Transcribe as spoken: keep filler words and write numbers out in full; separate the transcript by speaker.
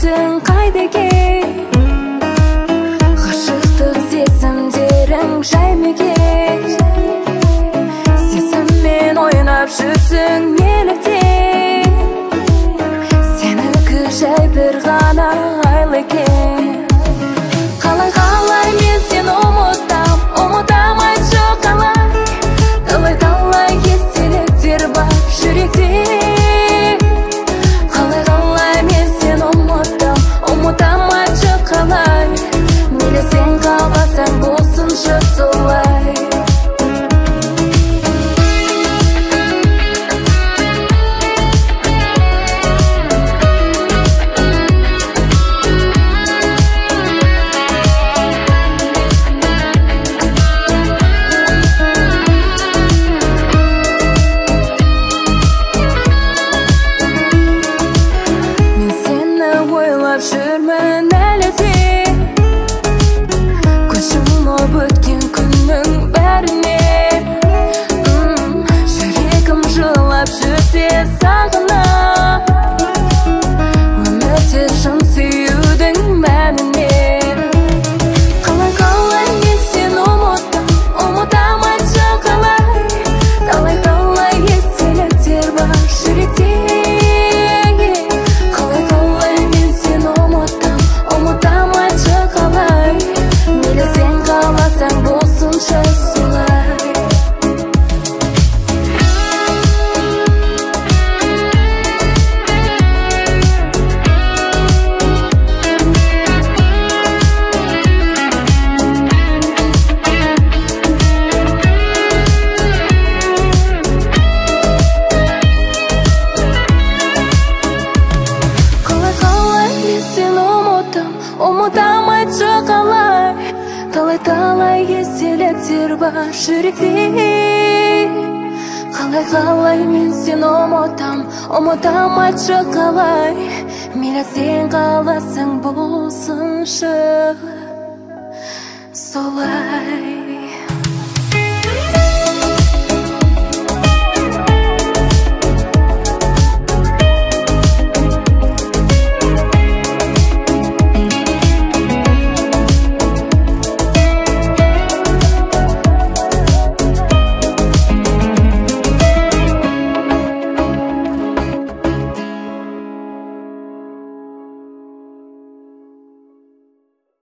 Speaker 1: жүрегің қайдекен? Ғашықтық сезімдерің жай мекен? Сезіммен ойнап жүрсің неліктен? Сенікі жай бір ғана айлы екен. Қалай қалай мен сені ұмытам, ұмытам айтшы қалай. Талай талай естеліктер бар жүректе. Қалай қалай мен сені ұмытам, ұмытам айтшы қалай. Мейлі сен қаласаң болсыншы солай. Жүрмін әлі де көз жұмып өткен күннің бәріне. Жүрегім жылап жүрсе сағына, өмірде шын сүюдің мәніне. Қалай қалай мен сені ұмытам, ұмытам айтшы қалай. Талай талай естеліктер бар жүректе. Болсыншы солай. Қалай қалай мен сені ұмытам, ұмытам айтшы қалай. Талай талай естеліктер бар жүректе. Қалай қалай мен сені ұмытам, ұмытам айтшы қалай. Мейлі сен қаласаң болсыншы солай.